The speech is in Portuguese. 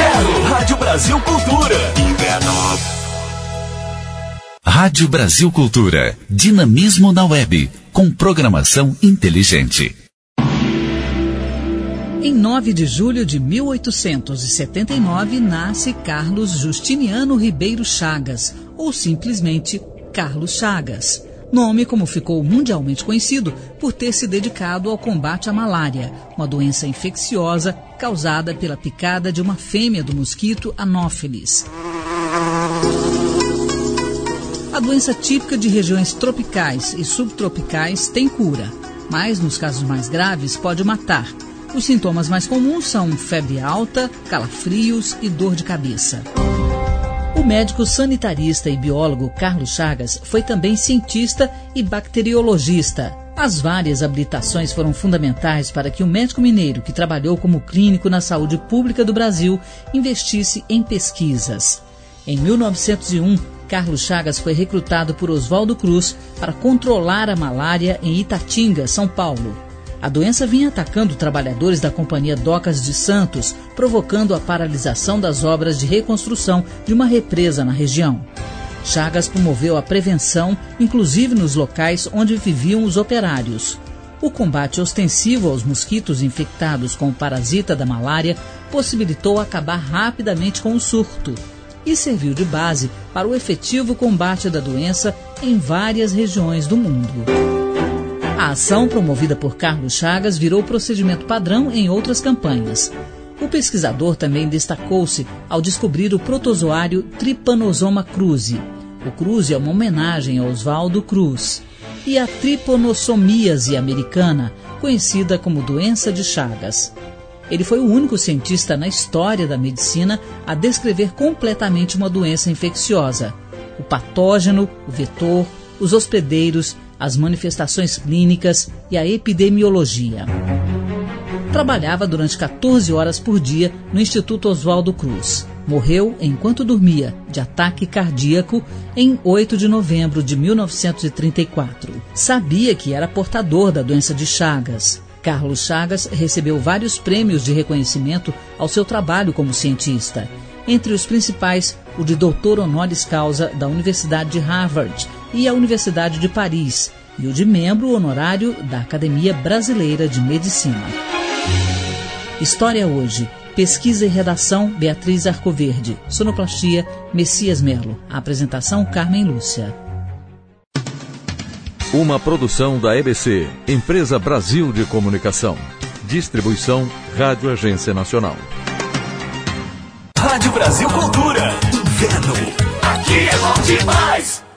Inverno. Rádio Brasil Cultura. Inverno. Rádio Brasil Cultura. Dinamismo na web. Com programação inteligente. Em 9 de julho de 1879, nasce Carlos Justiniano Ribeiro Chagas, ou simplesmente Carlos Chagas. Nome como ficou mundialmente conhecido por ter se dedicado ao combate à malária, uma doença infecciosa causada pela picada de uma fêmea do mosquito Anopheles. A doença típica de regiões tropicais e subtropicais tem cura, mas nos casos mais graves pode matar. Os sintomas mais comuns são febre alta, calafrios e dor de cabeça. O médico sanitarista e biólogo Carlos Chagas foi também cientista e bacteriologista. As várias habilitações foram fundamentais para que o médico mineiro, que trabalhou como clínico na saúde pública do Brasil, investisse em pesquisas. Em 1901, Carlos Chagas foi recrutado por Oswaldo Cruz para controlar a malária em Itatinga, São Paulo. A doença vinha atacando trabalhadores da Companhia Docas de Santos, provocando a paralisação das obras de reconstrução de uma represa na região. Chagas promoveu a prevenção, inclusive nos locais onde viviam os operários. O combate ostensivo aos mosquitos infectados com o parasita da malária possibilitou acabar rapidamente com o surto e serviu de base para o efetivo combate da doença em várias regiões do mundo. A ação promovida por Carlos Chagas virou procedimento padrão em outras campanhas. O pesquisador também destacou-se ao descobrir o protozoário Trypanosoma cruzi. O cruzi é uma homenagem a Oswaldo Cruz. E a triponossomíase americana, conhecida como doença de Chagas. Ele foi o único cientista na história da medicina a descrever completamente uma doença infecciosa. O patógeno, o vetor, os hospedeiros, as manifestações clínicas e a epidemiologia. Trabalhava durante 14 horas por dia no Instituto Oswaldo Cruz. Morreu enquanto dormia, de ataque cardíaco, em 8 de novembro de 1934. Sabia que era portador da doença de Chagas. Carlos Chagas recebeu vários prêmios de reconhecimento ao seu trabalho como cientista. Entre os principais, o de doutor honoris causa da Universidade de Harvard e a Universidade de Paris, e o de membro honorário da Academia Brasileira de Medicina. História hoje. Pesquisa e redação, Beatriz Arcoverde. Sonoplastia, Messias Melo. A apresentação, Carmen Lúcia. Uma produção da EBC, Empresa Brasil de Comunicação. Distribuição, Rádio Agência Nacional. Rádio Brasil Cultura. Inverno. Aqui é bom demais.